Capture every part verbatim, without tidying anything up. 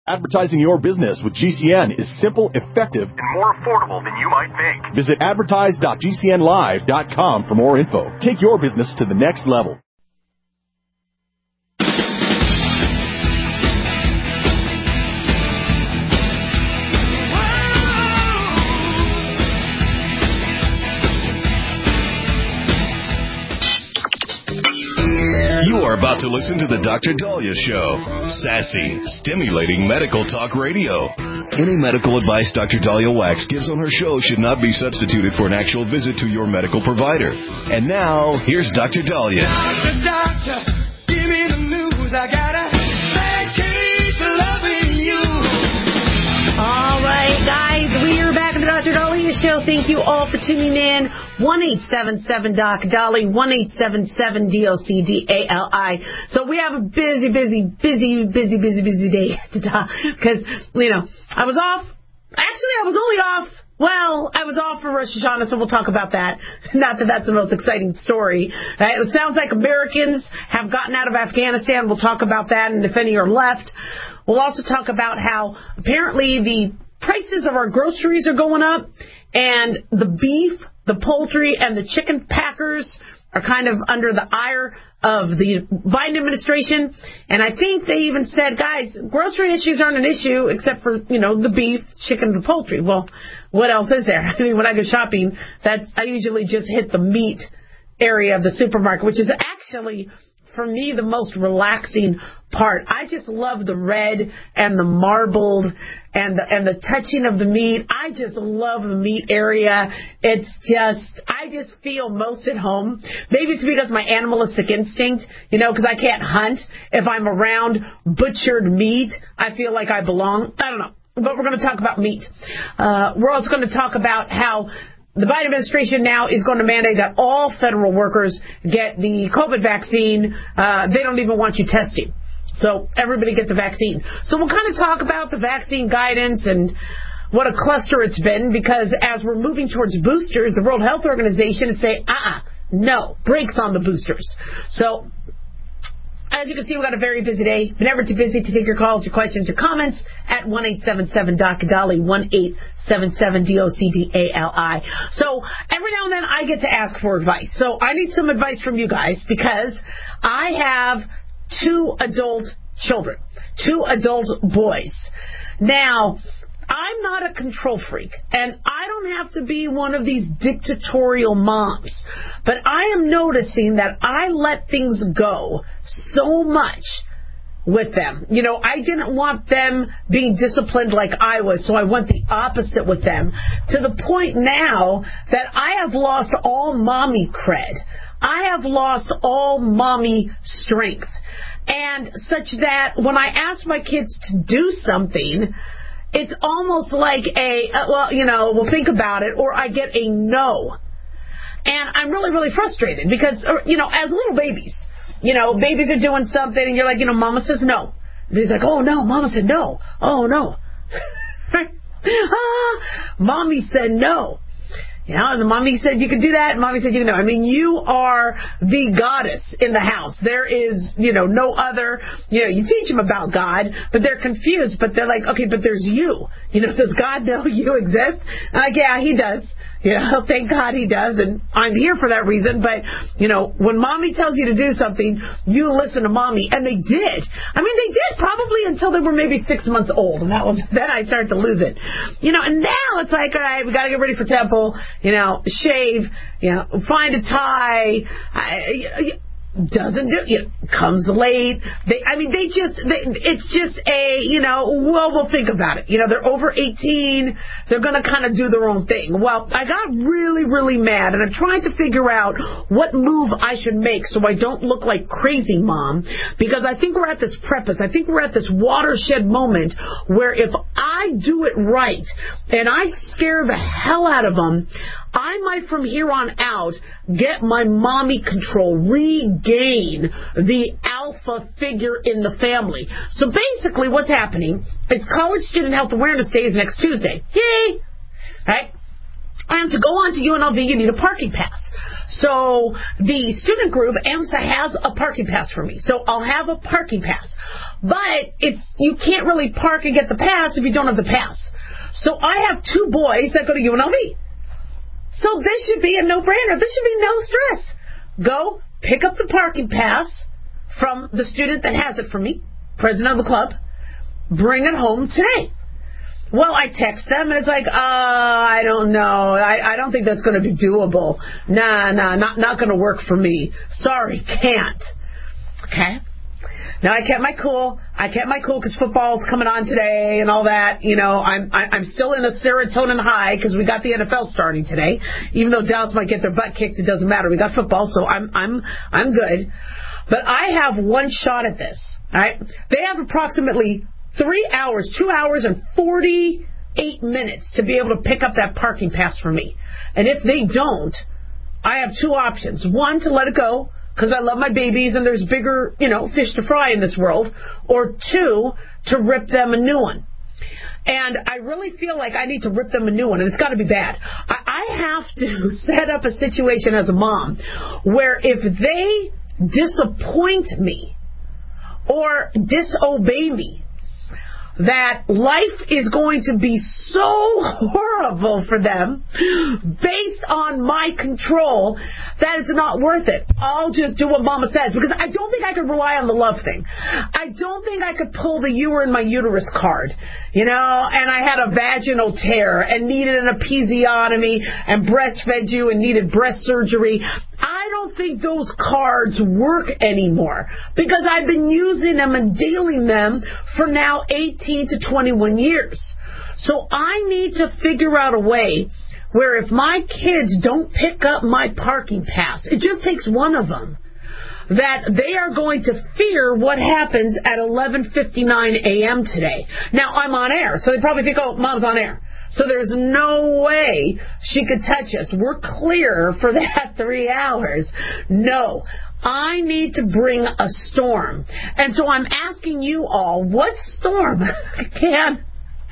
Advertising your business with G C N is simple, effective, and more affordable than you might think. Visit advertise dot g c n live dot com for more info. Take your business to the next level. You are about to listen to the Doctor Dahlia Show. Sassy, stimulating medical talk radio. Any medical advice Doctor Dahlia Wax gives on her show should not be substituted for an actual visit to your medical provider. And now, here's Doctor Dahlia. Doctor, doctor, give me the news. I got a bad case of loving you. All right, guys, we are back in the Doctor Dahlia Show. Thank you all for tuning in. one eight seven seven doc Dolly, one eight seven seven D O C D A L I. So we have a busy, busy, busy, busy, busy, busy day because, you know, I was off. Actually, I was only off. Well, I was off for Rosh Hashanah, so we'll talk about that. Not that that's the most exciting story. Right? It sounds like Americans have gotten out of Afghanistan. We'll talk about that, and if any are left. We'll also talk about how apparently the prices of our groceries are going up, and the beef, the poultry, and the chicken packers are kind of under the ire of the Biden administration. And I think they even said, guys, grocery issues aren't an issue except for, you know, the beef, chicken, and poultry. Well, what else is there? I mean, when I go shopping, that's I usually just hit the meat area of the supermarket, which is actually, for me, the most relaxing part. I just love the red and the marbled and the, and the touching of the meat. I just love the meat area. It's just, I just feel most at home. Maybe it's because my animalistic instinct, you know, because I can't hunt. If I'm around butchered meat, I feel like I belong. I don't know. But we're going to talk about meat. Uh, we're also going to talk about how the Biden administration now is going to mandate that all federal workers get the COVID vaccine. Uh, they don't even want you testing. So everybody get the vaccine. So we'll kind of talk about the vaccine guidance and what a cluster it's been, because as we're moving towards boosters, the World Health Organization would say, uh-uh, no, brakes on the boosters. So as you can see, we've got a very busy day. But never too busy to take your calls, your questions, your comments at one eight seven seven doc Dolly, one eight seven seven D O C D A L I. So every now and then I get to ask for advice. So I need some advice from you guys because I have two adult children, two adult boys. Now, I'm not a control freak, and I don't have to be one of these dictatorial moms, but I am noticing that I let things go so much with them. You know, I didn't want them being disciplined like I was, so I went the opposite with them, to the point now that I have lost all mommy cred. I have lost all mommy strength, and such that when I ask my kids to do something, it's almost like a, uh, well, you know, we'll think about it, or I get a no. And I'm really, really frustrated because, you know, as little babies, you know, babies are doing something and you're like, you know, mama says no. And he's like, oh, no, mama said no. Oh, no. ah, mommy said no. You know, and the mommy said you could do that, and mommy said you can do it. I mean, you are the goddess in the house. There is, you know, no other, you know, you teach them about God, but they're confused, but they're like, okay, but there's you. You know, does God know you exist? I'm like, yeah, he does. You know, thank God he does, and I'm here for that reason, but, you know, when mommy tells you to do something, you listen to mommy, and they did. I mean, they did probably until they were maybe six months old, and that was, then I started to lose it. You know, and now it's like, all right, we got to get ready for temple, you know, shave, you know, find a tie, I, doesn't do, you know, comes late. They, I mean, they just, they, it's just a, you know, well, we'll think about it. You know, they're over eighteen. They're going to kind of do their own thing. Well, I got really, really mad, and I'm trying to figure out what move I should make so I don't look like crazy mom, because I think we're at this precipice. I think we're at this watershed moment where if I do it right and I scare the hell out of them, I might from here on out get my mommy control, regain the alpha figure in the family. So basically what's happening is College Student Health Awareness Day is next Tuesday. Yay! Right? And to go on to U N L V, you need a parking pass. So the student group, AMSA, has a parking pass for me. So I'll have a parking pass. But it's you can't really park and get the pass if you don't have the pass. So I have two boys that go to U N L V. So this should be a no-brainer. This should be no stress. Go pick up the parking pass from the student that has it for me, president of the club. Bring it home today. Well, I text them, and it's like, uh, I don't know. I, I don't think that's going to be doable. Nah, nah, not, not going to work for me. Sorry, can't. Okay? Now, I kept my cool. I kept my cool because football's coming on today and all that. You know, I'm I, I'm still in a serotonin high because we got the N F L starting today. Even though Dallas might get their butt kicked, it doesn't matter. We got football, so I'm I'm I'm good. But I have one shot at this. All right? They have approximately three hours, two hours and forty-eight minutes to be able to pick up that parking pass for me. And if they don't, I have two options. One, to let it go, because I love my babies and there's bigger, you know, fish to fry in this world. Or two, to rip them a new one. And I really feel like I need to rip them a new one, and it's got to be bad. I, I have to set up a situation as a mom where if they disappoint me or disobey me, that life is going to be so horrible for them based on my control that it's not worth it. I'll just do what Mama says, because I don't think I could rely on the love thing. I don't think I could pull the "you were in my uterus" card, you know, and I had a vaginal tear and needed an episiotomy and breastfed you and needed breast surgery. I don't think those cards work anymore because I've been using them and dealing them for now eighteen to twenty-one years. So I need to figure out a way where if my kids don't pick up my parking pass, it just takes one of them, that they are going to fear what happens at eleven fifty-nine a.m. today. Now, I'm on air, so they probably think, oh, Mom's on air. So there's no way she could touch us. We're clear for that three hours. No. I need to bring a storm. And so I'm asking you all, what storm can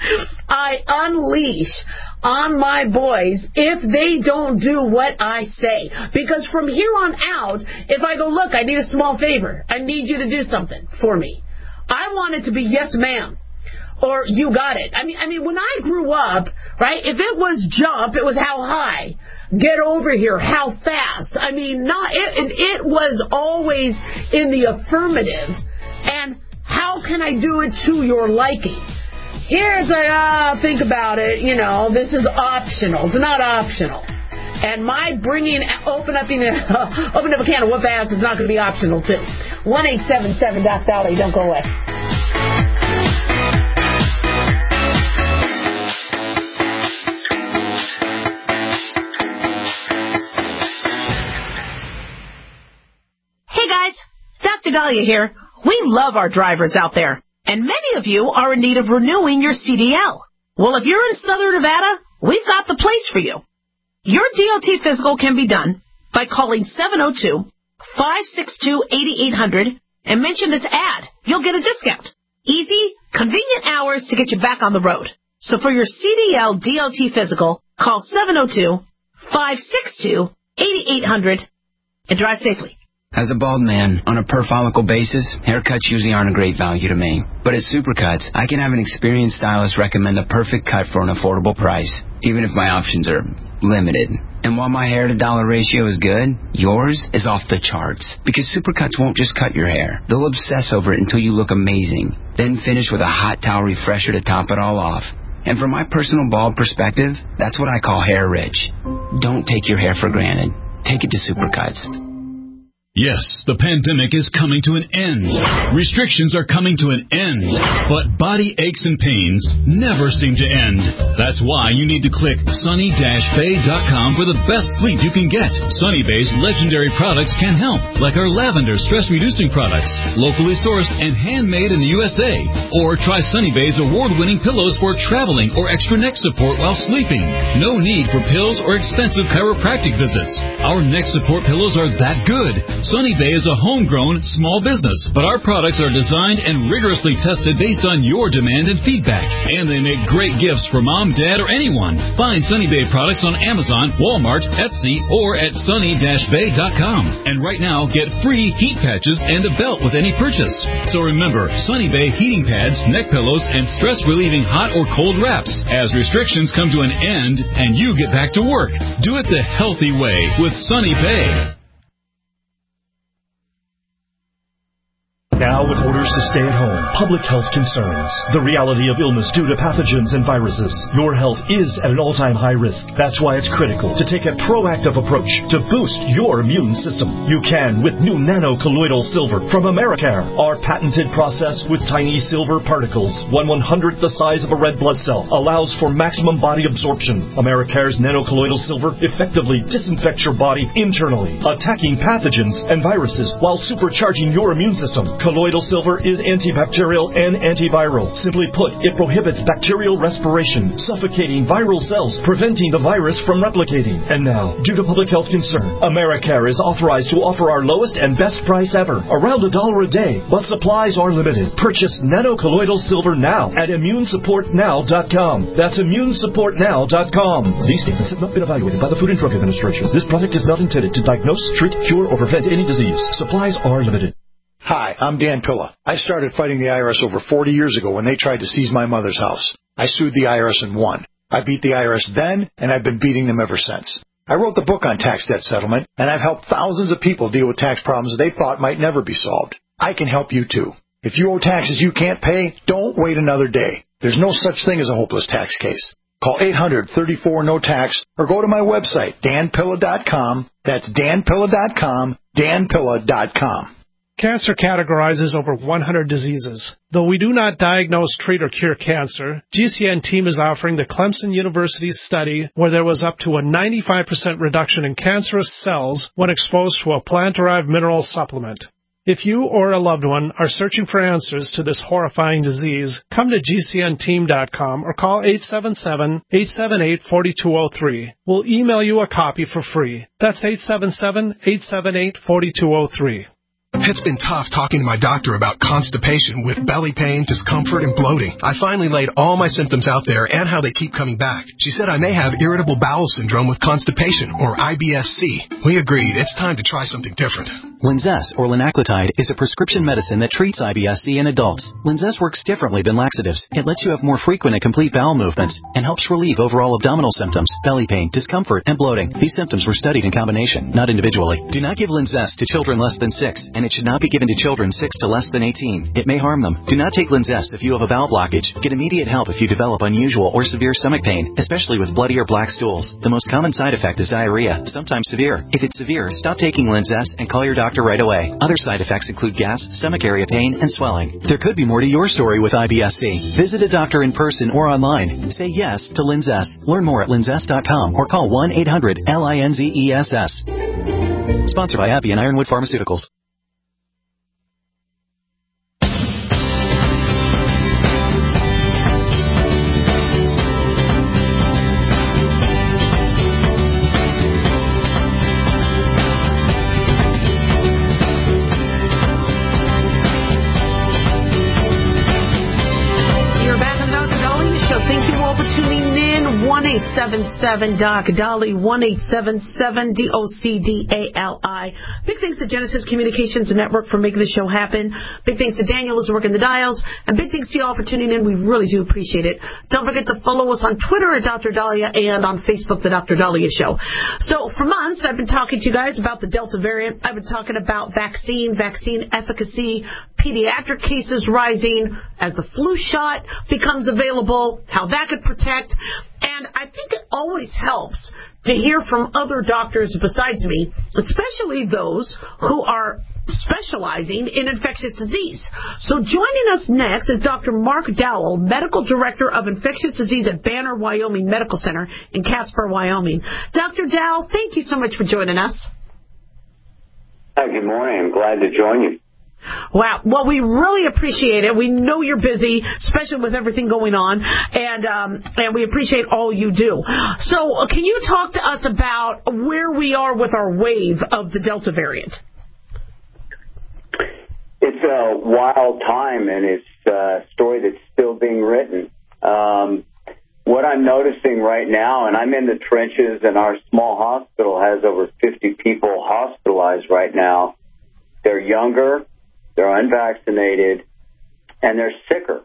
I unleash on my boys if they don't do what I say? Because from here on out, if I go, look, I need a small favor. I need you to do something for me. I want it to be yes, ma'am. Or you got it. I mean, I mean, when I grew up, right, if it was jump, it was how high. Get over here, how fast. I mean, not it, it was always in the affirmative. And how can I do it to your liking? Here it's like, ah, oh, think about it. You know, this is optional. It's not optional. And my bringing, open up, uh, open up a can of whoop ass is not going to be optional, too. one eight seven seven Doc Dolly. Don't go away. Doctor Dahlia here. We love our drivers out there, and many of you are in need of renewing your C D L. Well, if you're in Southern Nevada, we've got the place for you. Your D O T physical can be done by calling seven oh two, five six two, eight eight hundred and mention this ad. You'll get a discount. Easy, convenient hours to get you back on the road. So for your C D L D O T physical, call seven oh two, five six two, eight eight hundred and drive safely. As a bald man, on a per-follicle basis, haircuts usually aren't a great value to me. But at Supercuts, I can have an experienced stylist recommend a perfect cut for an affordable price, even if my options are limited. And while my hair-to-dollar ratio is good, yours is off the charts. Because Supercuts won't just cut your hair. They'll obsess over it until you look amazing, then finish with a hot towel refresher to top it all off. And from my personal bald perspective, that's what I call hair-rich. Don't take your hair for granted. Take it to Supercuts. Yes, the pandemic is coming to an end. Restrictions are coming to an end. But body aches and pains never seem to end. That's why you need to click sunny dash bay dot com for the best sleep you can get. Sunny Bay's legendary products can help, like our lavender stress-reducing products, locally sourced and handmade in the U S A. Or try Sunny Bay's award-winning pillows for traveling or extra neck support while sleeping. No need for pills or expensive chiropractic visits. Our neck support pillows are that good. Sunny Bay is a homegrown small business, but our products are designed and rigorously tested based on your demand and feedback. And they make great gifts for mom, dad, or anyone. Find Sunny Bay products on Amazon, Walmart, Etsy, or at sunny dash bay dot com. And right now, get free heat patches and a belt with any purchase. So remember, Sunny Bay heating pads, neck pillows, and stress-relieving hot or cold wraps as restrictions come to an end and you get back to work. Do it the healthy way with Sunny Bay. Now with orders to stay at home, public health concerns, the reality of illness due to pathogens and viruses, your health is at an all-time high risk. That's why it's critical to take a proactive approach to boost your immune system. You can with new nano-colloidal silver from Americare. Our patented process with tiny silver particles, one one-hundredth the size of a red blood cell, allows for maximum body absorption. Americare's nano-colloidal silver effectively disinfects your body internally, attacking pathogens and viruses while supercharging your immune system. Colloidal silver is antibacterial and antiviral. Simply put, it prohibits bacterial respiration, suffocating viral cells, preventing the virus from replicating. And now, due to public health concern, Americare is authorized to offer our lowest and best price ever, around a dollar a day, but supplies are limited. Purchase nano-colloidal silver now at immune support now dot com. That's immune support now dot com. These statements have not been evaluated by the Food and Drug Administration. This product is not intended to diagnose, treat, cure, or prevent any disease. Supplies are limited. Hi, I'm Dan Pilla. I started fighting the I R S over forty years ago when they tried to seize my mother's house. I sued the I R S and won. I beat the I R S then, and I've been beating them ever since. I wrote the book on tax debt settlement, and I've helped thousands of people deal with tax problems they thought might never be solved. I can help you too. If you owe taxes you can't pay, don't wait another day. There's no such thing as a hopeless tax case. Call eight hundred, thirty-four, no tax or go to my website, dan pilla dot com. That's dan pilla dot com, dan pilla dot com. Cancer categorizes over one hundred diseases. Though we do not diagnose, treat, or cure cancer, G C N team is offering the Clemson University study where there was up to a ninety-five percent reduction in cancerous cells when exposed to a plant-derived mineral supplement. If you or a loved one are searching for answers to this horrifying disease, come to G C N team dot com or call eight seven seven, eight seven eight, four two zero three. We'll email you a copy for free. That's eight seven seven, eight seven eight, four two zero three. It's been tough talking to my doctor about constipation with belly pain, discomfort, and bloating. I finally laid all my symptoms out there and how they keep coming back. She said I may have irritable bowel syndrome with constipation, or I B S C. We agreed it's time to try something different. Linzess, or linaclotide, is a prescription medicine that treats I B S C in adults. Linzess works differently than laxatives. It lets you have more frequent and complete bowel movements and helps relieve overall abdominal symptoms, belly pain, discomfort, and bloating. These symptoms were studied in combination, not individually. Do not give Linzess to children less than six, and it should not be given to children six to less than eighteen. It may harm them. Do not take Linzess if you have a bowel blockage. Get immediate help if you develop unusual or severe stomach pain, especially with bloody or black stools. The most common side effect is diarrhea, sometimes severe. If it's severe, stop taking Linzess and call your doctor right away. Other side effects include gas, stomach area pain, and swelling. There could be more to your story with I B S C. Visit a doctor in person or online. Say yes to Linzess. Learn more at linzess dot com or call one eight hundred L I N Z E S S. Sponsored by AbbVie and Ironwood Pharmaceuticals. one eight seven seven doc Dolly, one eight seven seven D O C D A L I. Big thanks to Genesis Communications Network for making the show happen. Big thanks to Daniel who's working the dials. And big thanks to you all for tuning in. We really do appreciate it. Don't forget to follow us on Twitter at Doctor Dahlia and on Facebook, The Doctor Dahlia Show. So for months, I've been talking to you guys about the Delta variant. I've been talking about vaccine, vaccine efficacy, pediatric cases rising as the flu shot becomes available, how that could protect. And I think it always helps to hear from other doctors besides me, especially those who are specializing in infectious disease. So joining us next is Doctor Mark Dowell, Medical Director of Infectious Disease at Banner, Wyoming Medical Center in Casper, Wyoming. Doctor Dowell, thank you so much for joining us. Hi, good morning. I'm glad to join you. Wow. Well, we really appreciate it. We know you're busy, especially with everything going on, and um, and we appreciate all you do. So uh, can you talk to us about where we are with our wave of the Delta variant? it's a wild time, and it's a story that's still being written. Um, what I'm noticing right now, and I'm in the trenches, and our small hospital has over fifty people hospitalized right now. They're younger, they're unvaccinated, and they're sicker.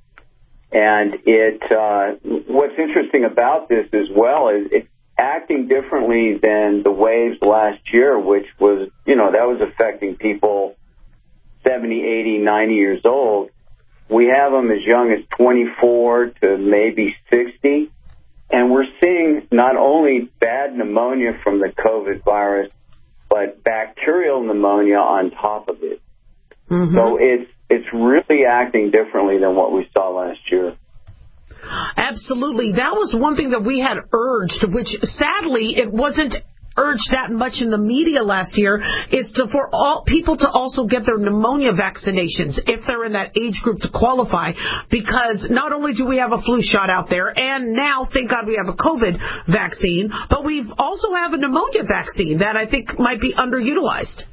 And it, uh, what's interesting about this as well is it's acting differently than the waves last year, which was, you know, that was affecting people seventy, eighty, ninety years old. We have them as young as twenty-four to maybe sixty. And we're seeing not only bad pneumonia from the COVID virus, but bacterial pneumonia on top of it. Mm-hmm. So it's it's really acting differently than what we saw last year. Absolutely. That was one thing that we had urged, which sadly it wasn't urged that much in the media last year, is to for all people to also get their pneumonia vaccinations if they're in that age group to qualify, because not only do we have a flu shot out there, and now, thank God, we have a COVID vaccine, but we also have a pneumonia vaccine that I think might be underutilized.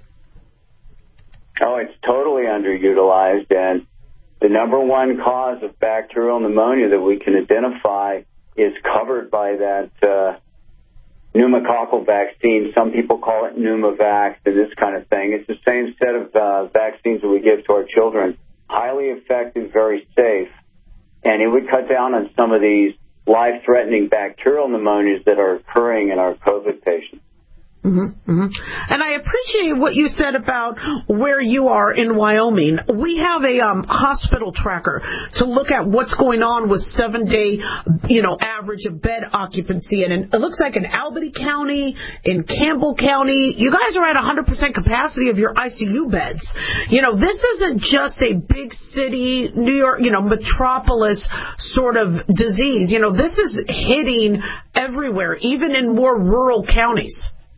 Oh, it's totally underutilized, and the number one cause of bacterial pneumonia that we can identify is covered by that uh, pneumococcal vaccine. Some people call it Pneumovax and this kind of thing. It's the same set of uh, vaccines that we give to our children. Highly effective, very safe, and it would cut down on some of these life-threatening bacterial pneumonias that are occurring in our COVID patients. Mm-hmm, mm-hmm. And I appreciate what you said about where you are in Wyoming. We have a um, hospital tracker to look at what's going on with seven-day, you know, average of bed occupancy. And it looks like in Albany County, in Campbell County, you guys are at one hundred percent capacity of your I C U beds. You know, this isn't just a big city, New York, you know, metropolis sort of disease. You know, this is hitting everywhere, even in more rural counties.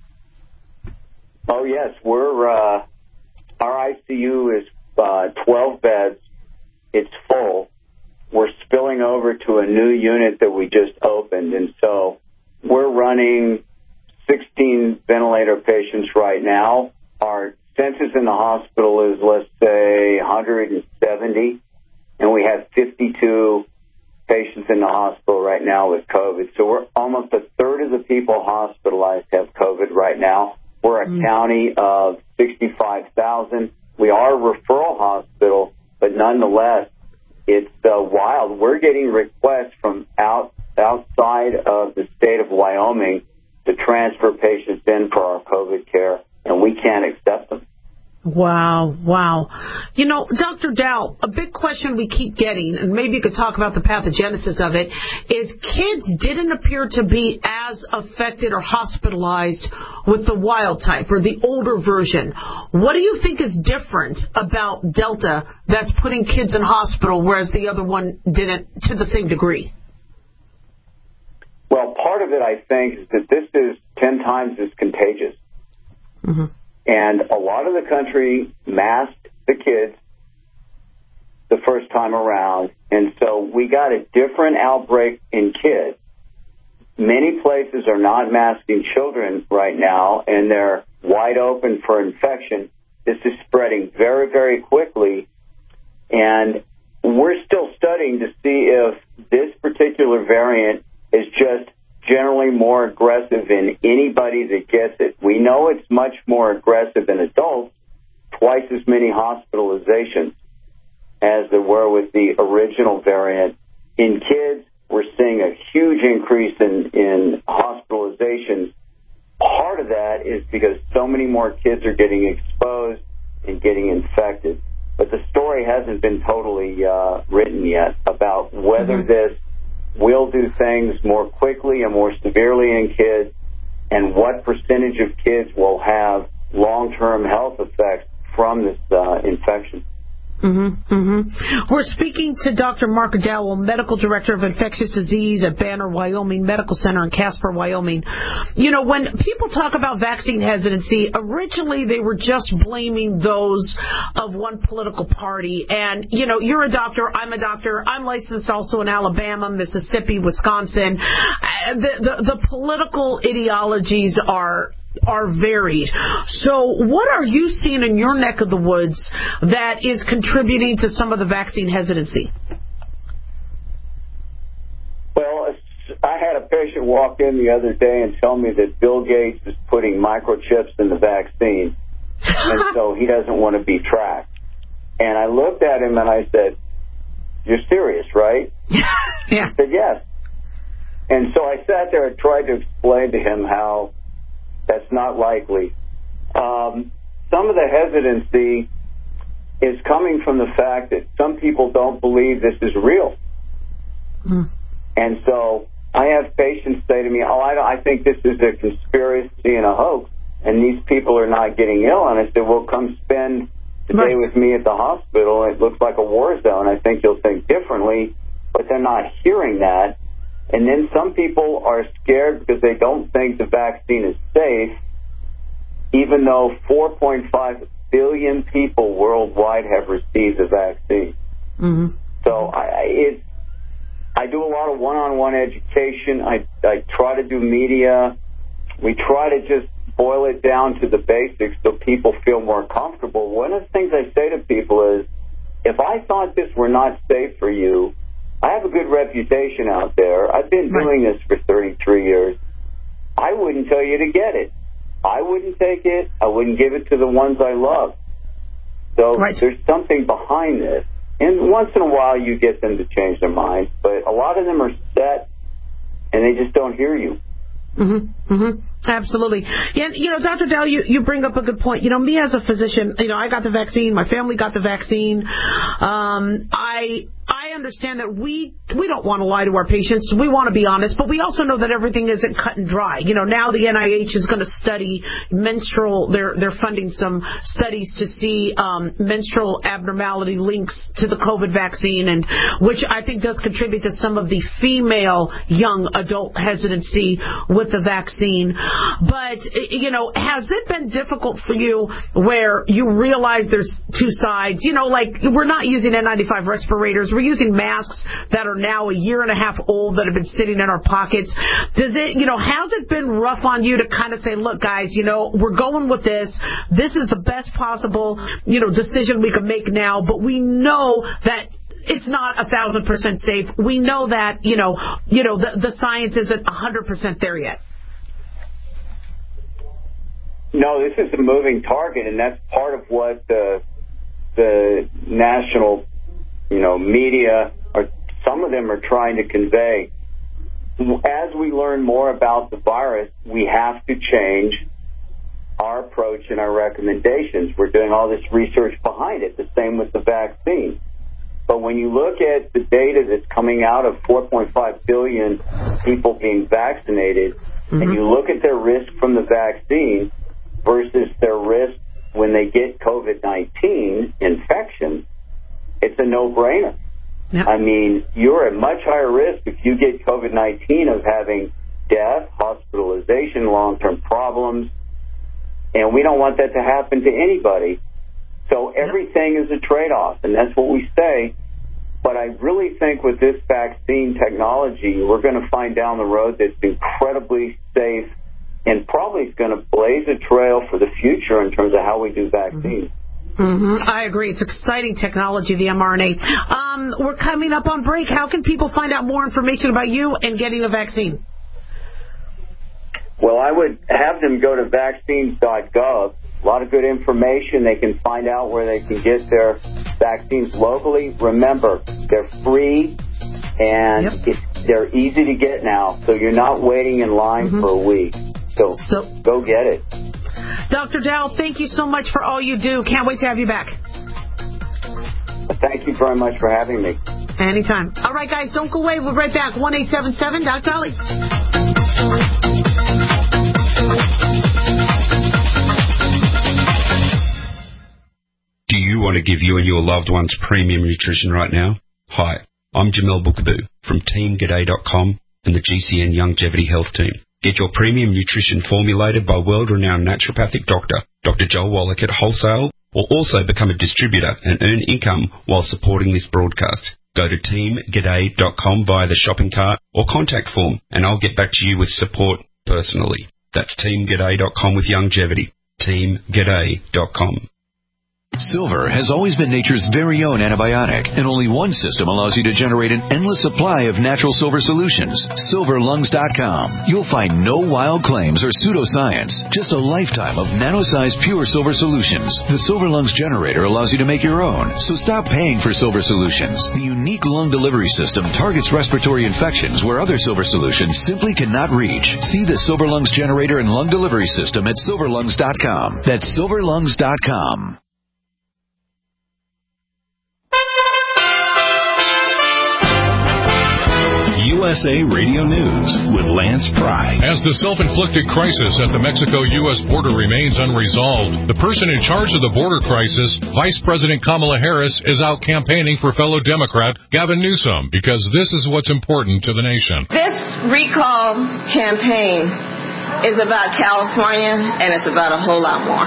Oh, yes. We're, uh, our I C U is uh, twelve beds. It's full. We're spilling over to a new unit that we just opened. And so we're running sixteen ventilator patients right now. Our census in the hospital is, let's say, one hundred seventy. And we have fifty-two patients in the hospital right now with COVID. So we're almost a third of the people hospitalized have COVID right now. We're a mm. county of sixty-five thousand. We are a referral hospital, but nonetheless, it's uh, wild. We're getting requests from out outside of the state of Wyoming to transfer patients in for our COVID care, and we can't accept them. Wow, wow. You know, Doctor Dow, a big question we keep getting, and maybe you could talk about the pathogenesis of it, is kids didn't appear to be as affected or hospitalized with the wild type or the older version. What do you think is different about Delta that's putting kids in hospital, whereas the other one didn't to the same degree? Well, part of it, I think, is that this is ten times as contagious. Mm-hmm. And a lot of the country masked the kids the first time around, and so we got a different outbreak in kids. Many places are not masking children right now, and they're wide open for infection. This is spreading very, very quickly, and we're still studying to see if this particular variant is just generally more aggressive in anybody that gets it. We know it's much more aggressive in adults, twice as many hospitalizations as there were with the original variant. In kids, we're seeing a huge increase in, in hospitalizations. Part of that is because so many more kids are getting exposed and getting infected. But the story hasn't been totally uh, written yet about whether mm-hmm. this will do things more quickly and more severely in kids, and what percentage of kids will have long-term health effects from this uh, infection. Mm-hmm, mm-hmm. We're speaking to Doctor Mark Dowell, Medical Director of Infectious Disease at Banner Wyoming Medical Center in Casper, Wyoming. You know, when people talk about vaccine hesitancy, originally they were just blaming those of one political party. And, you know, you're a doctor, I'm a doctor, I'm licensed also in Alabama, Mississippi, Wisconsin. The, the, the political ideologies are are varied. So what are you seeing in your neck of the woods that is contributing to some of the vaccine hesitancy? Well, I had a patient walk in the other day and tell me that Bill Gates is putting microchips in the vaccine, and so he doesn't want to be tracked. And I looked at him and I said, "You're serious, right?" Yeah. He said, "Yes." And so I sat there and tried to explain to him how that's not likely. Um, some of the hesitancy is coming from the fact that some people don't believe this is real. Mm. And so I have patients say to me, oh, I, don't, I think this is a conspiracy and a hoax, and these people are not getting ill. And I said, well, come spend the day with me at the hospital. It looks like a war zone. I think you'll think differently, but they're not hearing that. And then some people are scared because they don't think the vaccine is safe, even though four point five billion people worldwide have received the vaccine. Mm-hmm. So I, it's, I do a lot of one-on-one education. I, I try to do media. We try to just boil it down to the basics so people feel more comfortable. One of the things I say to people is, if I thought this were not safe for you, I have a good reputation out there. I've been doing this for thirty-three years. I wouldn't tell you to get it. I wouldn't take it. I wouldn't give it to the ones I love. So right. There's something behind this. And once in a while you get them to change their minds, but a lot of them are set and they just don't hear you. Mm-hmm. Mm-hmm. Absolutely. Yeah, you know, Doctor Dell, you, you bring up a good point. You know, me as a physician, you know, I got the vaccine. My family got the vaccine. Um, I I understand that we we don't want to lie to our patients. We want to be honest, but we also know that everything isn't cut and dry. You know, now the N I H is going to study menstrual. They're they're funding some studies to see um, menstrual abnormality links to the COVID vaccine, and which I think does contribute to some of the female young adult hesitancy with the vaccine. But, you know, has it been difficult for you where you realize there's two sides? You know, like we're not using N ninety-five respirators. We're using masks that are now a year and a half old that have been sitting in our pockets. Does it, you know, has it been rough on you to kind of say, look, guys, you know, we're going with this. This is the best possible, you know, decision we can make now. But we know that it's not a thousand percent safe. We know that, you know, you know, the, the science isn't a hundred percent there yet. No, this is a moving target, and that's part of what the the national, you know, media, or some of them are trying to convey. As we learn more about the virus, we have to change our approach and our recommendations. We're doing all this research behind it, the same with the vaccine. But when you look at the data that's coming out of four point five billion people being vaccinated, mm-hmm. and you look at their risk from the vaccine versus their risk when they get COVID nineteen infection, it's a no-brainer. Yep. I mean, you're at much higher risk if you get COVID nineteen of having death, hospitalization, long-term problems, and we don't want that to happen to anybody. So everything is a trade-off, and that's what we say. But I really think with this vaccine technology, we're going to find down the road that's incredibly safe and probably is going to blaze a trail for the future in terms of how we do vaccines. Mm-hmm. I agree. It's exciting technology, the mRNA. Um, we're coming up on break. How can people find out more information about you and getting a vaccine? Well, I would have them go to vaccines dot gov. A lot of good information. They can find out where they can get their vaccines locally. Remember, they're free and yep. it's, they're easy to get now, so you're not waiting in line mm-hmm. for a week. So, so go get it. Doctor Dell, thank you so much for all you do. Can't wait to have you back. Thank you very much for having me. Anytime. All right, guys, don't go away. We'll be right back. one eight seven seven Doc Dolly. Do you want to give you and your loved ones premium nutrition right now? Hi, I'm Jamel Bookaboo from team g'day dot com and the G C N Longevity Health Team. Get your premium nutrition formulated by world-renowned naturopathic doctor, Doctor Joel Wallach at wholesale, or also become a distributor and earn income while supporting this broadcast. Go to team g'day dot com via the shopping cart or contact form, and I'll get back to you with support personally. That's team g'day dot com with longevity. team g'day dot com. Silver has always been nature's very own antibiotic, and only one system allows you to generate an endless supply of natural silver solutions. silver lungs dot com. You'll find no wild claims or pseudoscience, just a lifetime of nano-sized pure silver solutions. The Silver Lungs generator allows you to make your own, so stop paying for silver solutions. The unique lung delivery system targets respiratory infections where other silver solutions simply cannot reach. See the Silver Lungs generator and lung delivery system at silver lungs dot com. That's silver lungs dot com. U S A Radio News with Lance Pry. As the self-inflicted crisis at the Mexico-U S border remains unresolved, the person in charge of the border crisis, Vice President Kamala Harris, is out campaigning for fellow Democrat Gavin Newsom because this is what's important to the nation. This recall campaign is about California, and it's about a whole lot more.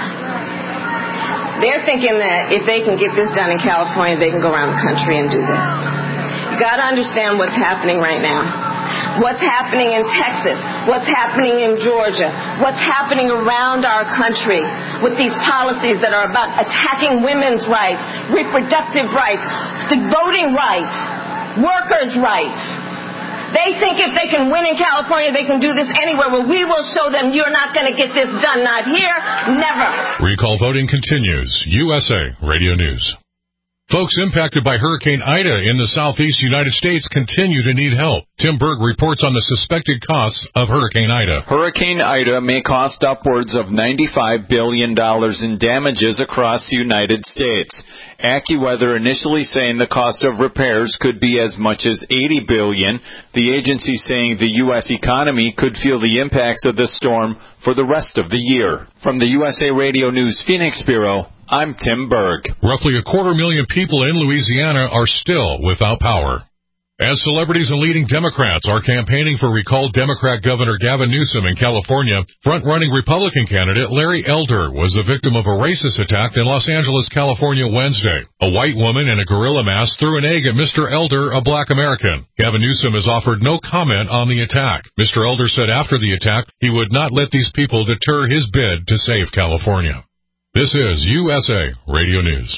They're thinking that if they can get this done in California, they can go around the country and do this. You got to understand what's happening right now. What's happening in Texas, what's happening in Georgia, what's happening around our country with these policies that are about attacking women's rights, reproductive rights, voting rights, workers' rights. They think if they can win in California, they can do this anywhere. Well, we will show them you're not going to get this done. Not here, never. Recall voting continues. U S A Radio News. Folks impacted by Hurricane Ida in the southeast United States continue to need help. Tim Berg reports on the suspected costs of Hurricane Ida. Hurricane Ida may cost upwards of ninety-five billion dollars in damages across the United States. AccuWeather initially saying the cost of repairs could be as much as eighty billion dollars. The agency saying the U S economy could feel the impacts of the storm for the rest of the year. From the U S A Radio News Phoenix Bureau, I'm Tim Berg. Roughly a quarter million people in Louisiana are still without power. As celebrities and leading Democrats are campaigning for recalled Democrat Governor Gavin Newsom in California, front-running Republican candidate Larry Elder was the victim of a racist attack in Los Angeles, California Wednesday. A white woman in a gorilla mask threw an egg at Mister Elder, a black American. Gavin Newsom has offered no comment on the attack. Mister Elder said after the attack he would not let these people deter his bid to save California. This is U S A Radio News.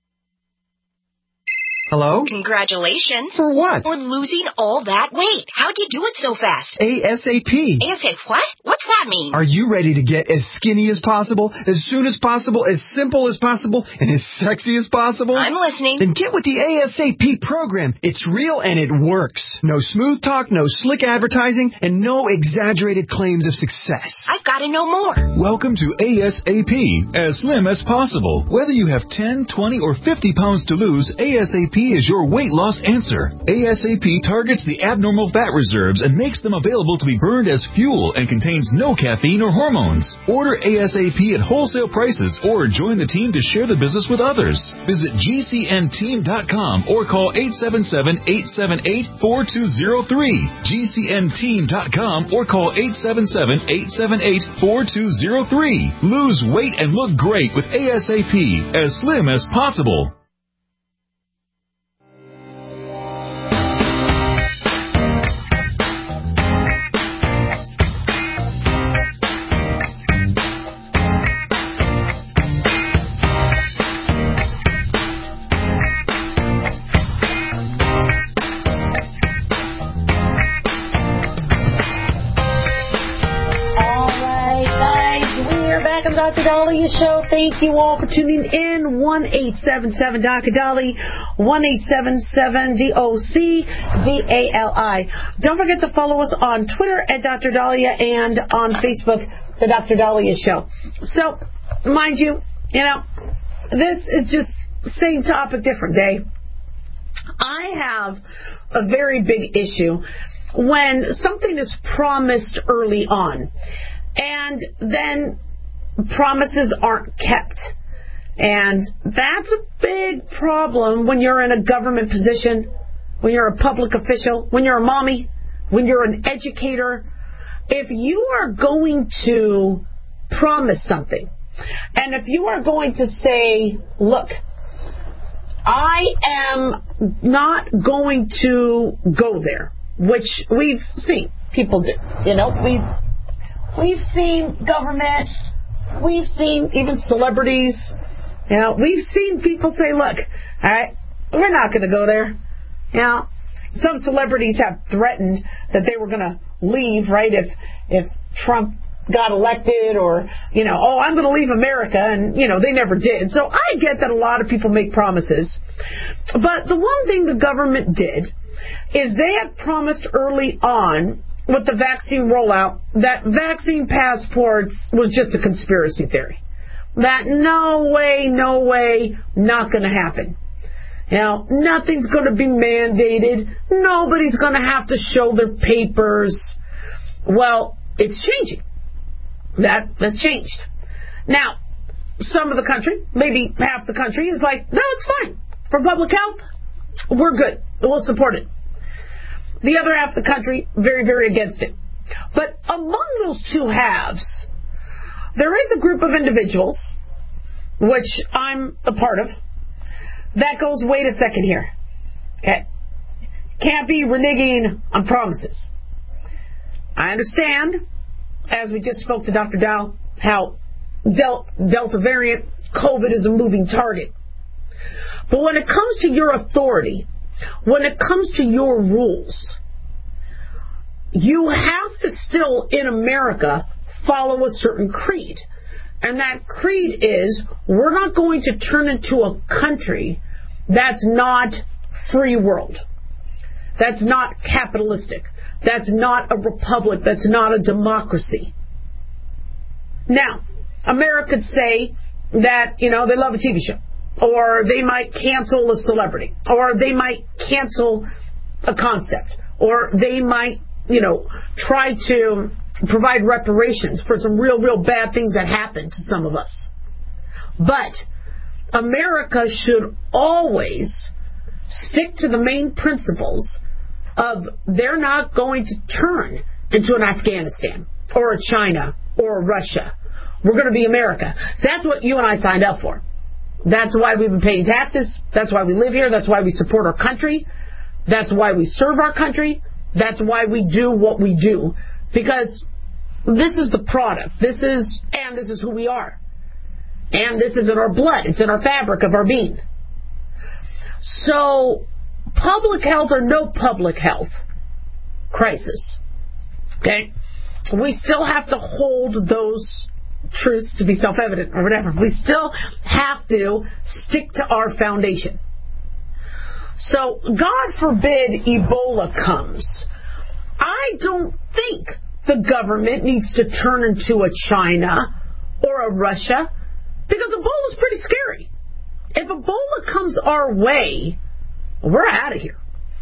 Hello? Congratulations. For what? For losing all that weight. How'd you do it so fast? ASAP. ASAP what? What's that mean? Are you ready to get as skinny as possible, as soon as possible, as simple as possible, and as sexy as possible? I'm listening. Then get with the ASAP program. It's real and it works. No smooth talk, no slick advertising, and no exaggerated claims of success. I've got to know more. Welcome to ASAP, as slim as possible. Whether you have ten, twenty, or fifty pounds to lose, ASAP is your weight loss answer. ASAP targets the abnormal fat reserves and makes them available to be burned as fuel and contains no caffeine or hormones. Order ASAP at wholesale prices or join the team to share the business with others. Visit G C N team dot com or call eight seven seven, eight seven eight, four two zero three. G C N team dot com or call eight seven seven, eight seven eight, four two zero three. Lose weight and look great with ASAP, as slim as possible. Doctor Dolly Show. Thank you all for tuning in. one eight seven seven Doctor Dolly, one eight seven seven D O C D A L I. Don't forget to follow us on Twitter at Doctor Dahlia and on Facebook, The Doctor Dahlia Show. So, mind you, you know, this is just same topic, different day. I have a very big issue when something is promised early on and then promises aren't kept. And that's a big problem when you're in a government position, when you're a public official, when you're a mommy, when you're an educator. If you are going to promise something, and if you are going to say, look, I am not going to go there, which we've seen people do. You know, we've we've seen government, we've seen even celebrities, you know, we've seen people say, look, all right, we're not going to go there. You know, some celebrities have threatened that they were going to leave, right, if if Trump got elected, or, you know, oh, I'm going to leave America, and, you know, they never did. So I get that a lot of people make promises. But the one thing the government did is they had promised early on with the vaccine rollout that vaccine passports was just a conspiracy theory. That no way, no way, not going to happen. You know, nothing's going to be mandated. Nobody's going to have to show their papers. Well, it's changing. That has changed. Now, some of the country, maybe half the country, is like, no, it's fine. For public health, we're good. We'll support it. The other half of the country, very, very against it. But among those two halves, there is a group of individuals, which I'm a part of, that goes, wait a second here. Okay. Can't be reneging on promises. I understand, as we just spoke to Doctor Dow, how Del- Delta variant, COVID is a moving target. But when it comes to your authority, when it comes to your rules, you have to still, in America, follow a certain creed. And that creed is, we're not going to turn into a country that's not free world. That's not capitalistic. That's not a republic. That's not a democracy. Now, America could say that, you know, they love a T V show. Or they might cancel a celebrity. Or they might cancel a concept. Or they might, you know, try to provide reparations for some real, real bad things that happened to some of us. But America should always stick to the main principles of they're not going to turn into an Afghanistan or a China or a Russia. We're going to be America. So that's what you and I signed up for. That's why we've been paying taxes. That's why we live here. That's why we support our country. That's why we serve our country. That's why we do what we do. Because this is the product. This is, and this is who we are. And this is in our blood. It's in our fabric of our being. So, public health or no public health crisis, okay, we still have to hold those truths to be self-evident or whatever. We still have to stick to our foundation. So, God forbid Ebola comes. I don't think the government needs to turn into a China or a Russia, because Ebola is pretty scary. If Ebola comes our way, we're out of here.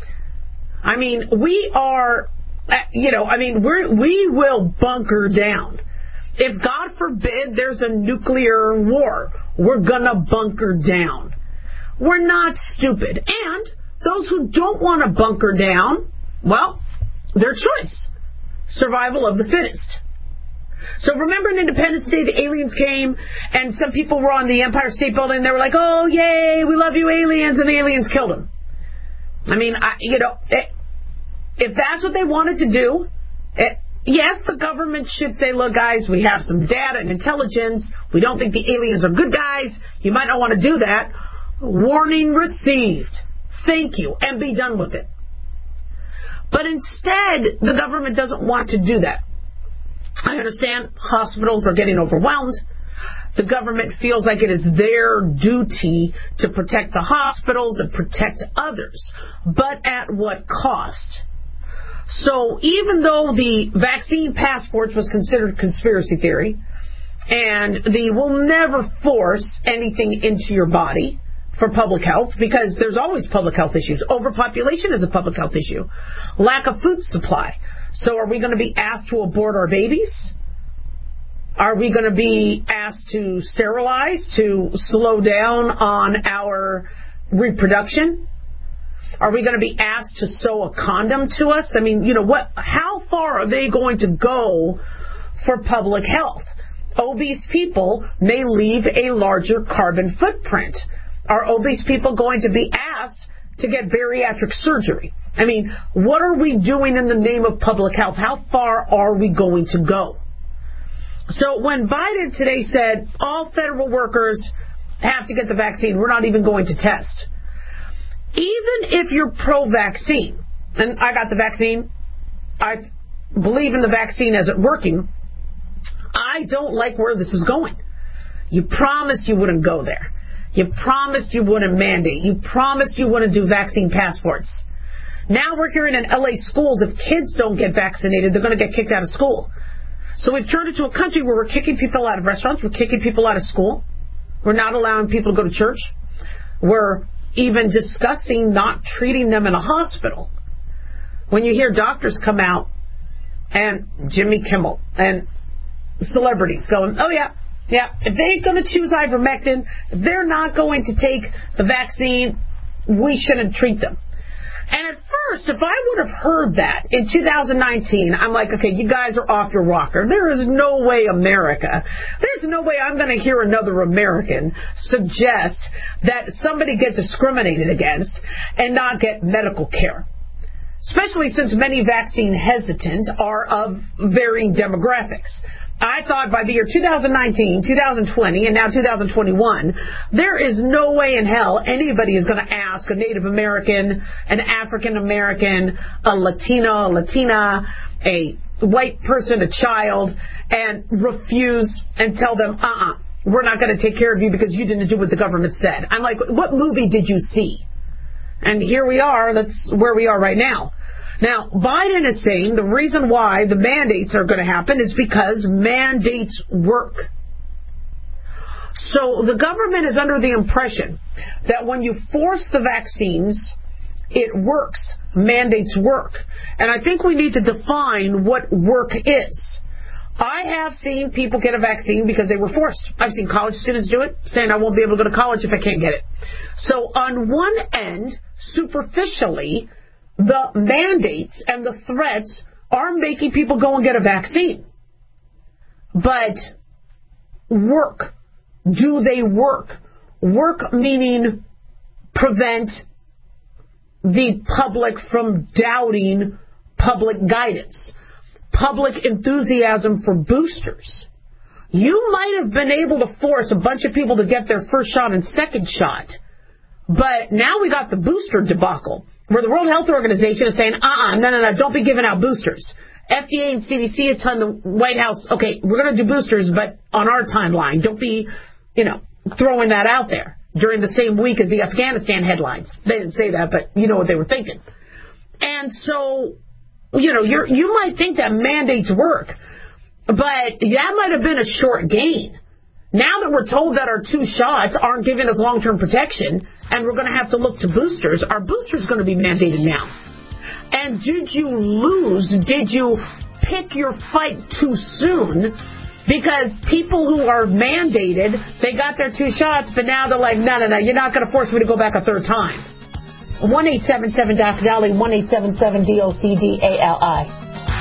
I mean, we are, you know, I mean, we're, we will bunker down. If, God forbid, there's a nuclear war, we're going to bunker down. We're not stupid. And those who don't want to bunker down, well, their choice. Survival of the fittest. So remember on Independence Day, the aliens came, and some people were on the Empire State Building, and they were like, oh, yay, we love you, aliens, and the aliens killed them. I mean, I, you know, it, if that's what they wanted to do, it, yes, the government should say, look, guys, we have some data and intelligence. We don't think the aliens are good guys. You might not want to do that. Warning received. Thank you. And be done with it. But instead, the government doesn't want to do that. I understand hospitals are getting overwhelmed. The government feels like it is their duty to protect the hospitals and protect others. But at what cost? So even though the vaccine passports was considered conspiracy theory, and the will never force anything into your body for public health, because there's always public health issues. Overpopulation is a public health issue. Lack of food supply. So are we going to be asked to abort our babies? Are we going to be asked to sterilize, to slow down on our reproduction? Are we going to be asked to sew a condom to us? I mean, you know, what? How far are they going to go for public health? Obese people may leave a larger carbon footprint. Are obese people going to be asked to get bariatric surgery? I mean, what are we doing in the name of public health? How far are we going to go? So when Biden today said all federal workers have to get the vaccine, we're not even going to test. Even if you're pro-vaccine, and I got the vaccine, I believe in the vaccine as it working, I don't like where this is going. You promised you wouldn't go there. You promised you wouldn't mandate. You promised you wouldn't do vaccine passports. Now we're hearing in L A schools, if kids don't get vaccinated, they're going to get kicked out of school. So we've turned into a country where we're kicking people out of restaurants. We're kicking people out of school. We're not allowing people to go to church. We're even discussing not treating them in a hospital. When you hear doctors come out and Jimmy Kimmel and celebrities going, oh, yeah, yeah, if they ain't going to choose ivermectin, if they're not going to take the vaccine, we shouldn't treat them. And at first, if I would have heard that in two thousand nineteen, I'm like, okay, you guys are off your rocker. There is no way America, there's no way I'm going to hear another American suggest that somebody gets discriminated against and not get medical care. Especially since many vaccine hesitant are of varying demographics. I thought by the year two thousand nineteen, two thousand twenty, and now two thousand twenty-one, there is no way in hell anybody is going to ask a Native American, an African American, a Latino, a Latina, a white person, a child, and refuse and tell them, uh-uh, we're not going to take care of you because you didn't do what the government said. I'm like, what movie did you see? And here we are. That's where we are right now. Now, Biden is saying the reason why the mandates are going to happen is because mandates work. So the government is under the impression that when you force the vaccines, it works. Mandates work. And I think we need to define what work is. I have seen people get a vaccine because they were forced. I've seen college students do it, saying I won't be able to go to college if I can't get it. So on one end, superficially, the mandates and the threats are making people go and get a vaccine. But work. Do they work? Work meaning prevent the public from doubting public guidance. Public enthusiasm for boosters. You might have been able to force a bunch of people to get their first shot and second shot. But now we got the booster debacle, where the World Health Organization is saying, uh-uh, no, no, no, don't be giving out boosters. F D A and C D C is telling the White House, okay, we're going to do boosters, but on our timeline. Don't be, you know, throwing that out there during the same week as the Afghanistan headlines. They didn't say that, but you know what they were thinking. And so, you know, you're, you might think that mandates work, but that might have been a short gain. Now that we're told that our two shots aren't giving us long-term protection and we're going to have to look to boosters, our boosters going to be mandated now. And did you lose? Did you pick your fight too soon? Because people who are mandated, they got their two shots, but now they're like, no, no, no, you're not going to force me to go back a third time. one eight seven seven D O C D A L I, one eight seven seven D O C D A L I.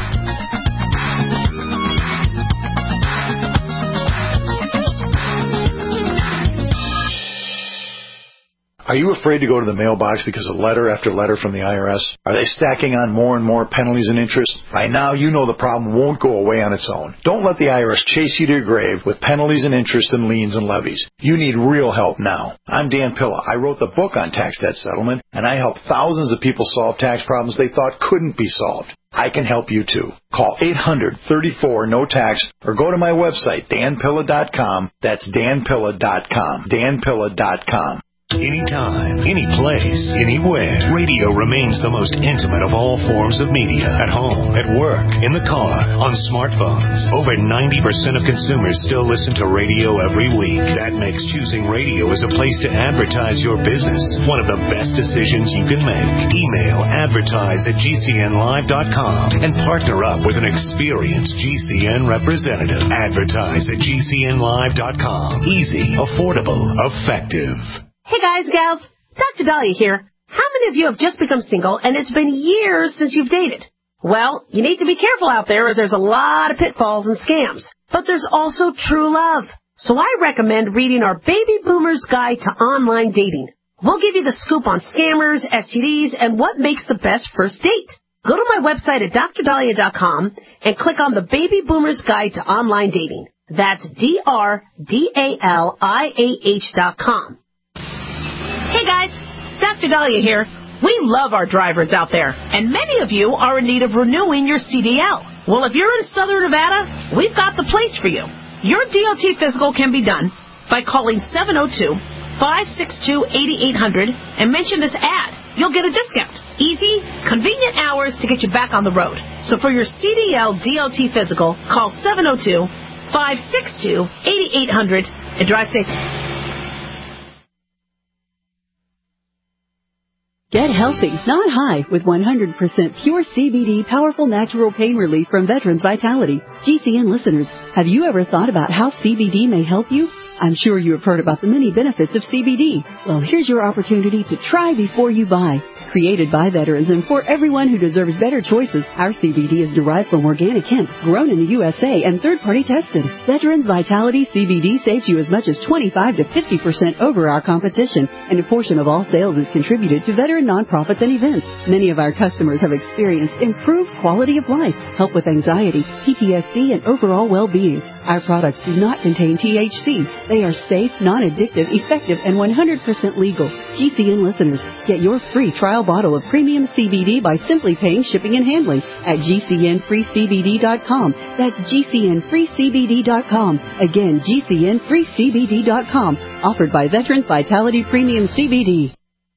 Are you afraid to go to the mailbox because of letter after letter from the I R S? Are they stacking on more and more penalties and interest? By now, you know the problem won't go away on its own. Don't let the I R S chase you to your grave with penalties and interest and liens and levies. You need real help now. I'm Dan Pilla. I wrote the book on tax debt settlement, and I help thousands of people solve tax problems they thought couldn't be solved. I can help you too. Call eight hundred, thirty-four, no tax or go to my website, dan pilla dot com. That's dan pilla dot com. dan pilla dot com. Anytime, any place, anywhere. Radio remains the most intimate of all forms of media. At home, at work, in the car, on smartphones. Over ninety percent of consumers still listen to radio every week. That makes choosing radio as a place to advertise your business one of the best decisions you can make. Email advertise at g c n live dot com and partner up with an experienced G C N representative. Advertise at g c n live dot com. Easy, affordable, effective. Hey guys, gals, Doctor Dahlia here. How many of you have just become single and it's been years since you've dated? Well, you need to be careful out there as there's a lot of pitfalls and scams. But there's also true love. So I recommend reading our Baby Boomer's Guide to Online Dating. We'll give you the scoop on scammers, S T Ds, and what makes the best first date. Go to my website at dr dahlia dot com and click on the Baby Boomer's Guide to Online Dating. That's D R D A L I A H dot com. Hey guys, Doctor Dahlia here. We love our drivers out there, and many of you are in need of renewing your C D L. Well, if you're in Southern Nevada, we've got the place for you. Your D O T physical can be done by calling seven oh two, five six two, eight eight hundred and mention this ad. You'll get a discount. Easy, convenient hours to get you back on the road. So for your C D L D O T physical, call seven oh two, five six two, eight eight hundred and drive safe. Get healthy, not high, with one hundred percent pure C B D powerful natural pain relief from Veterans Vitality. G C N listeners, have you ever thought about how C B D may help you? I'm sure you have heard about the many benefits of C B D. Well, here's your opportunity to try before you buy. Created by veterans and for everyone who deserves better choices, our C B D is derived from organic hemp, grown in the U S A and third-party tested. Veterans Vitality C B D saves you as much as twenty-five to fifty percent over our competition, and a portion of all sales is contributed to veteran nonprofits and events. Many of our customers have experienced improved quality of life, help with anxiety, P T S D, and overall well-being. Our products do not contain T H C. They are safe, non-addictive, effective, and one hundred percent legal. G C N listeners, get your free trial bottle of premium C B D by simply paying shipping and handling at G C N free C B D dot com. That's G C N free C B D dot com. Again, G C N free C B D dot com. Offered by Veterans Vitality Premium C B D.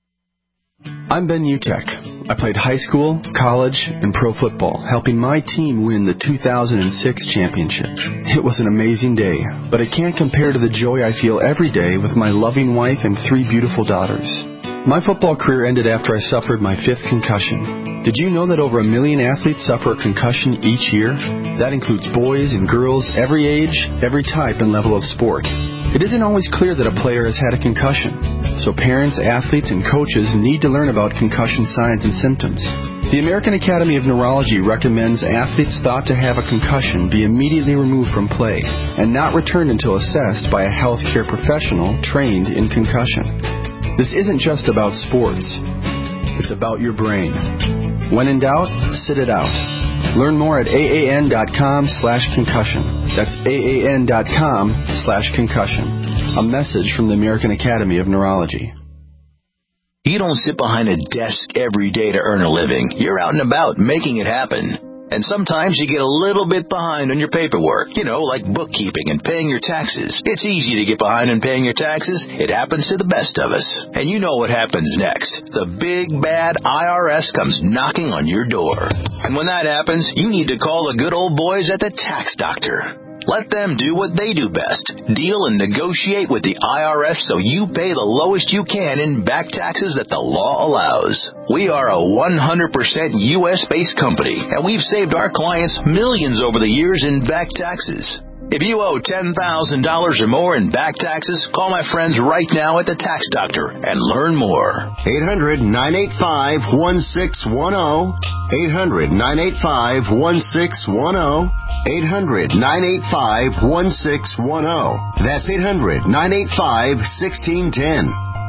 I'm Ben Utek. I played high school, college, and pro football, helping my team win the two thousand six championship. It was an amazing day, but it can't compare to the joy I feel every day with my loving wife and three beautiful daughters. My football career ended after I suffered my fifth concussion. Did you know that over a million athletes suffer a concussion each year? That includes boys and girls, every age, every type and level of sport. It isn't always clear that a player has had a concussion, so parents, athletes, and coaches need to learn about concussion signs and symptoms. The American Academy of Neurology recommends athletes thought to have a concussion be immediately removed from play and not returned until assessed by a healthcare professional trained in concussion. This isn't just about sports. It's about your brain. When in doubt, sit it out. Learn more at aan.com slash concussion. That's aan.com slash concussion. A message from the American Academy of Neurology. You don't sit behind a desk every day to earn a living. You're out and about making it happen. And sometimes you get a little bit behind on your paperwork, you know, like bookkeeping and paying your taxes. It's easy to get behind on paying your taxes. It happens to the best of us. And you know what happens next. The big, bad I R S comes knocking on your door. And when that happens, you need to call the good old boys at the Tax Doctor. Let them do what they do best. Deal and negotiate with the I R S so you pay the lowest you can in back taxes that the law allows. We are a one hundred percent U S-based company, and we've saved our clients millions over the years in back taxes. If you owe ten thousand dollars or more in back taxes, call my friends right now at the Tax Doctor and learn more. eight hundred, nine eight five, one six one zero. eight hundred, nine eight five, one six one zero. eight hundred, nine eight five, one six one zero. That's eight hundred, nine eight five, one six one zero.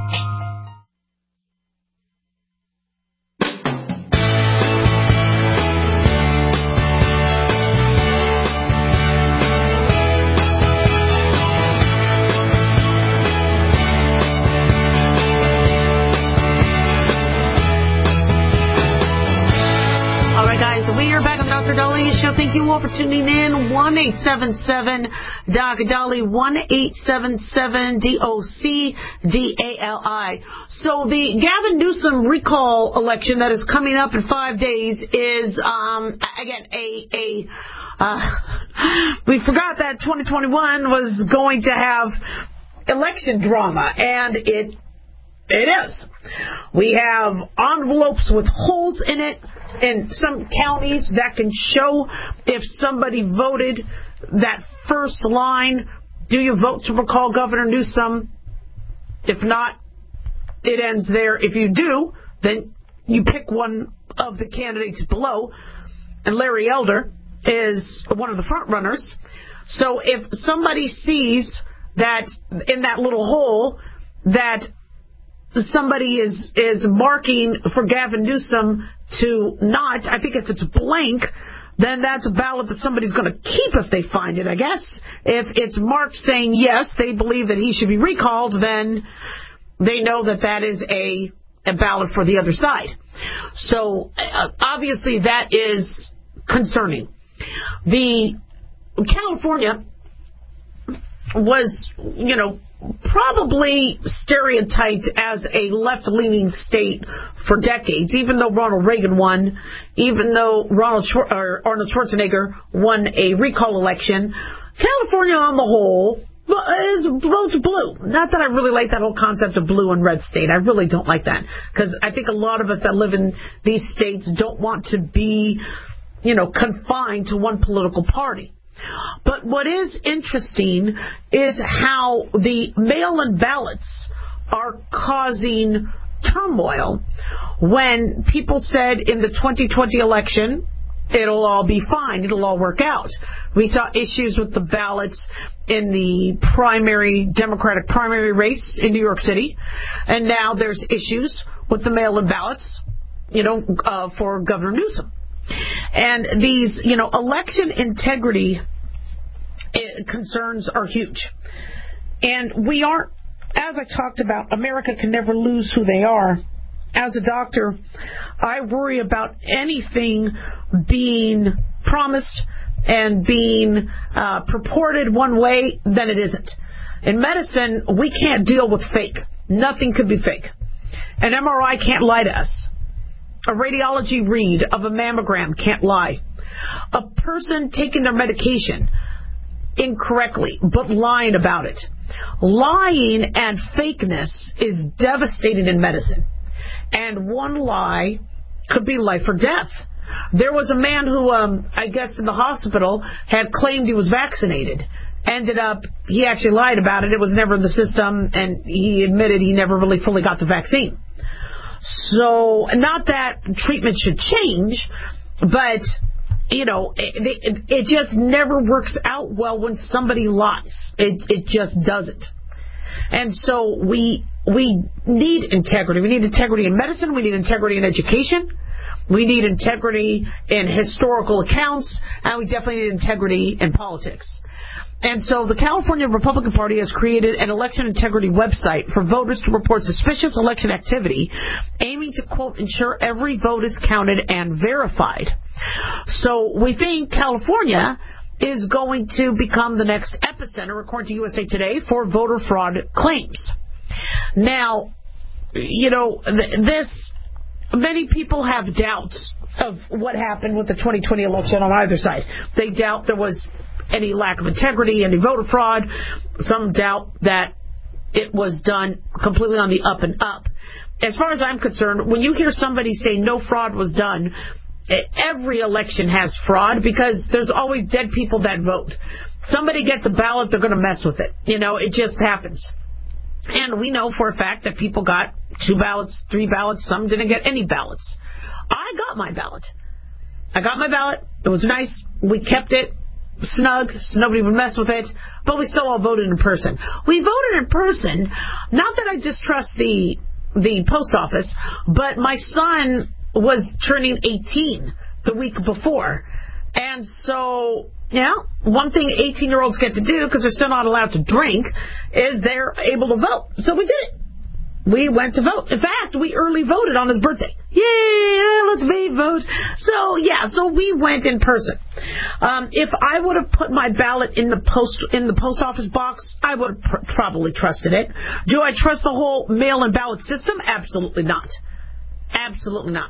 Thank you all for tuning in. one eight seven seven D O C D A L I, one eight seven seven D O C D A L I. So the Gavin Newsom recall election that is coming up in five days is, um, again, a, a, uh, we forgot that twenty twenty-one was going to have election drama, and it It is. We have envelopes with holes in it in some counties that can show if somebody voted that first line. Do you vote to recall Governor Newsom? If not, it ends there. If you do, then you pick one of the candidates below. And Larry Elder is one of the front runners. So if somebody sees that in that little hole that somebody is is marking for Gavin Newsom to not, I think if it's blank, then that's a ballot that somebody's going to keep if they find it, I guess. If it's marked saying, yes, they believe that he should be recalled, then they know that that is a, a ballot for the other side. So, uh, obviously, that is concerning. The California was, you know, probably stereotyped as a left-leaning state for decades, even though Ronald Reagan won, even though Ronald Schwar- or Arnold Schwarzenegger won a recall election. California on the whole is votes blue. Not that I really like that whole concept of blue and red state. I really don't like that, because I think a lot of us that live in these states don't want to be, you know, confined to one political party. But what is interesting is how the mail-in ballots are causing turmoil when people said in the twenty twenty election, it'll all be fine, it'll all work out. We saw issues with the ballots in the primary, Democratic primary race in New York City, and now there's issues with the mail-in ballots, you know, uh, for Governor Newsom. And these, you know, election integrity concerns are huge. And we aren't, as I talked about, America can never lose who they are. As a doctor, I worry about anything being promised and being uh, purported one way, then it isn't. In medicine, we can't deal with fake. Nothing could be fake. An M R I can't lie to us. A radiology read of a mammogram can't lie. A person taking their medication incorrectly, but lying about it. Lying and fakeness is devastating in medicine. And one lie could be life or death. There was a man who, um, I guess in the hospital, had claimed he was vaccinated. Ended up, he actually lied about it. It was never in the system, and he admitted he never really fully got the vaccine. So, not that treatment should change, but, you know, it, it, it just never works out well when somebody lies. It, it just doesn't. And so we we need integrity. We need integrity in medicine. We need integrity in education. We need integrity in historical accounts. And we definitely need integrity in politics. And so the California Republican Party has created an election integrity website for voters to report suspicious election activity, aiming to, quote, ensure every vote is counted and verified. So we think California is going to become the next epicenter, according to U S A Today, for voter fraud claims. Now, you know, th- this, many people have doubts of what happened with the twenty twenty election on either side. They doubt there was any lack of integrity, any voter fraud. Some doubt that it was done completely on the up and up. As far as I'm concerned, when you hear somebody say no fraud was done, every election has fraud because there's always dead people that vote. Somebody gets a ballot, they're going to mess with it. You know, it just happens. And we know for a fact that people got two ballots, three ballots, some didn't get any ballots. I got my ballot. I got my ballot. It was nice. We kept it snug so nobody would mess with it, but we still all voted in person. We voted in person, not that I distrust the the post office, but my son was turning eighteen the week before. And so, yeah, one thing eighteen-year-olds get to do, because they're still not allowed to drink, is they're able to vote. So we did it. We went to vote. In fact, we early voted on his birthday. Yay, let's me vote. So, yeah, so we went in person. Um, if I would have put my ballot in the post in the post office box, I would have pr- probably trusted it. Do I trust the whole mail-in ballot system? Absolutely not. Absolutely not.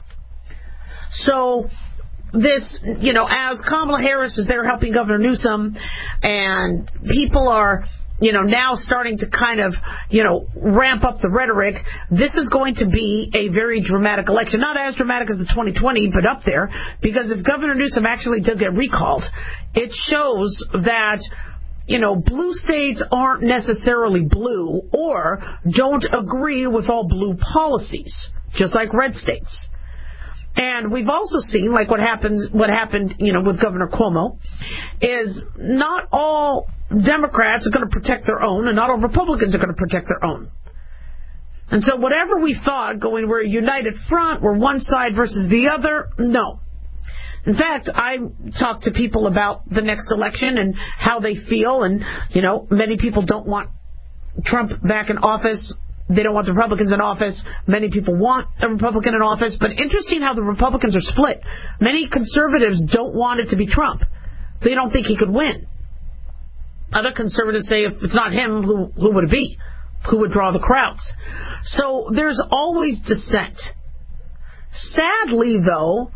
So, this, you know, as Kamala Harris is there helping Governor Newsom, and people are, you know, now starting to kind of, you know, ramp up the rhetoric, this is going to be a very dramatic election. Not as dramatic as the twenty twenty, but up there, because if Governor Newsom actually did get recalled, it shows that, you know, blue states aren't necessarily blue or don't agree with all blue policies, just like red states. And we've also seen, like what happens, what happened, you know, with Governor Cuomo, is not all Democrats are going to protect their own, and not all Republicans are going to protect their own. And so whatever we thought, going, we're a united front, we're one side versus the other, no. In fact, I talk to people about the next election and how they feel, and, you know, many people don't want Trump back in office. They don't want the Republicans in office. Many people want a Republican in office. But interesting how the Republicans are split. Many conservatives don't want it to be Trump. They don't think he could win. Other conservatives say if it's not him, who, who would it be? Who would draw the crowds? So there's always dissent. Sadly, though,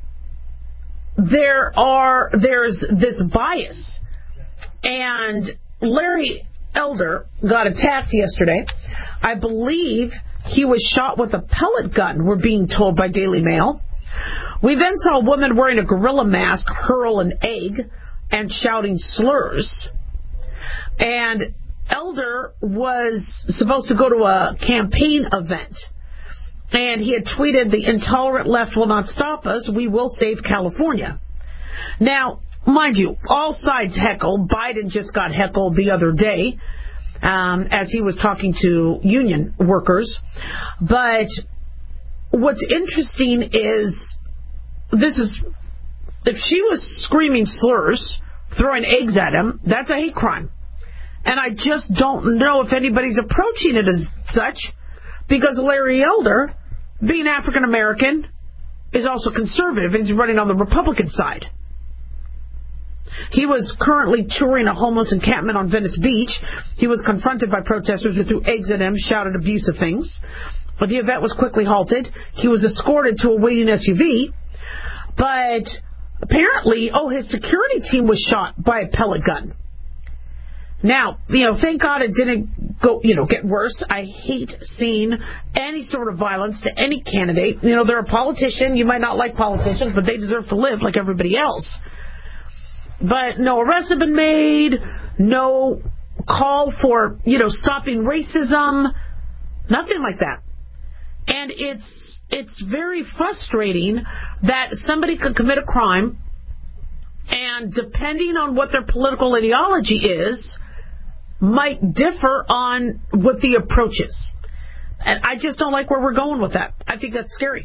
there are there's this bias. And Larry Elder got attacked yesterday. I believe he was shot with a pellet gun, we're being told by Daily Mail. We then saw a woman wearing a gorilla mask hurl an egg and shouting slurs. And Elder was supposed to go to a campaign event. And he had tweeted, "The intolerant left will not stop us. We will save California." Now, mind you, all sides heckle. Biden just got heckled the other day um, as he was talking to union workers. But what's interesting is, this is, if she was screaming slurs, throwing eggs at him, that's a hate crime. And I just don't know if anybody's approaching it as such, because Larry Elder, being African American, is also conservative, and he's running on the Republican side. He was currently touring a homeless encampment on Venice Beach. He was confronted by protesters who threw eggs at him, shouted abusive things. But the event was quickly halted. He was escorted to a waiting S U V. But apparently, oh, his security team was shot by a pellet gun. Now, you know, thank God it didn't go, you know, get worse. I hate seeing any sort of violence to any candidate. You know, they're a politician. You might not like politicians, but they deserve to live like everybody else. But no arrests have been made, no call for, you know, stopping racism, nothing like that. And it's it's very frustrating that somebody could commit a crime, and depending on what their political ideology is, might differ on what the approach is. And I just don't like where we're going with that. I think that's scary.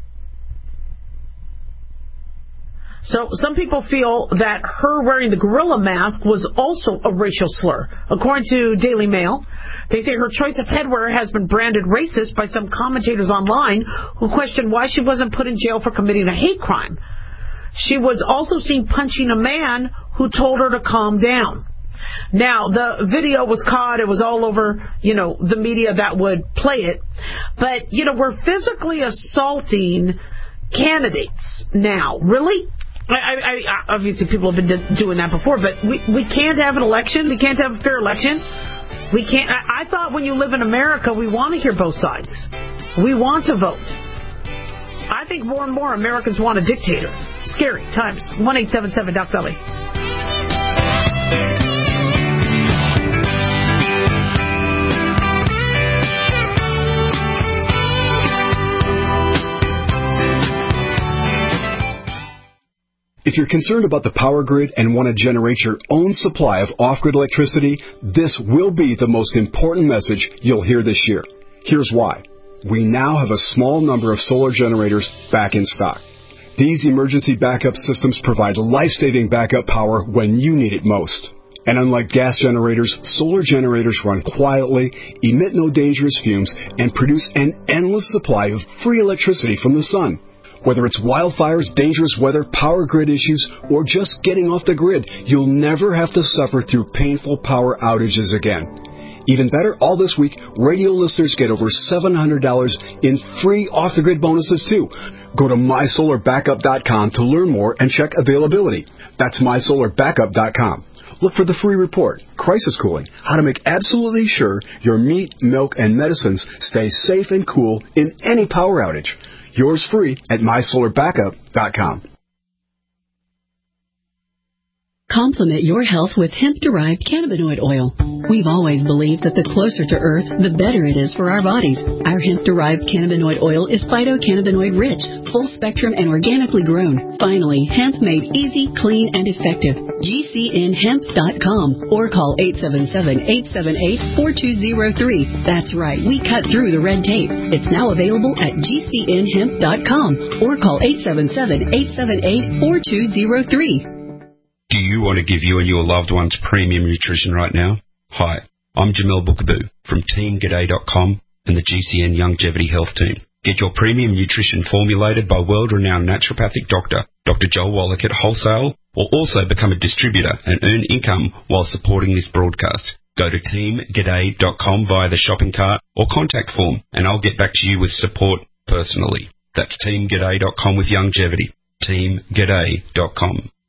So some people feel that her wearing the gorilla mask was also a racial slur. According to Daily Mail, they say her choice of headwear has been branded racist by some commentators online who questioned why she wasn't put in jail for committing a hate crime. She was also seen punching a man who told her to calm down. Now, the video was caught. It was all over, you know, the media that would play it. But, you know, we're physically assaulting candidates now. Really? I, I, I, obviously, people have been doing that before, but we, we can't have an election. We can't have a fair election. We can't. I, I thought when you live in America, we want to hear both sides. We want to vote. I think more and more Americans want a dictator. Scary times. one eight seven seven Doc Belly. If you're concerned about the power grid and want to generate your own supply of off-grid electricity, this will be the most important message you'll hear this year. Here's why. We now have a small number of solar generators back in stock. These emergency backup systems provide life-saving backup power when you need it most. And unlike gas generators, solar generators run quietly, emit no dangerous fumes, and produce an endless supply of free electricity from the sun. Whether it's wildfires, dangerous weather, power grid issues, or just getting off the grid, you'll never have to suffer through painful power outages again. Even better, all this week, radio listeners get over seven hundred dollars in free off-the-grid bonuses, too. Go to my solar backup dot com to learn more and check availability. That's my solar backup dot com. Look for the free report, Crisis Cooling, how to make absolutely sure your meat, milk, and medicines stay safe and cool in any power outage. Yours free at my solar backup dot com. Complement your health with hemp-derived cannabinoid oil. We've always believed that the closer to Earth, the better it is for our bodies. Our hemp-derived cannabinoid oil is phytocannabinoid-rich, full-spectrum, and organically grown. Finally, hemp made easy, clean, and effective. G C N hemp dot com or call eight seven seven, eight seven eight, four two zero three. That's right, we cut through the red tape. It's now available at G C N hemp dot com or call eight seven seven, eight seven eight, four two zero three. Do you want to give you and your loved ones premium nutrition right now? Hi, I'm Jamel Bookaboo from Team G'day dot com and the G C N Longevity Health Team. Get your premium nutrition formulated by world-renowned naturopathic doctor, Doctor Joel Wallach at wholesale, or also become a distributor and earn income while supporting this broadcast. Go to Team G'day dot com via the shopping cart or contact form, and I'll get back to you with support personally. That's Team G'day dot com with longevity. Team G'day dot com.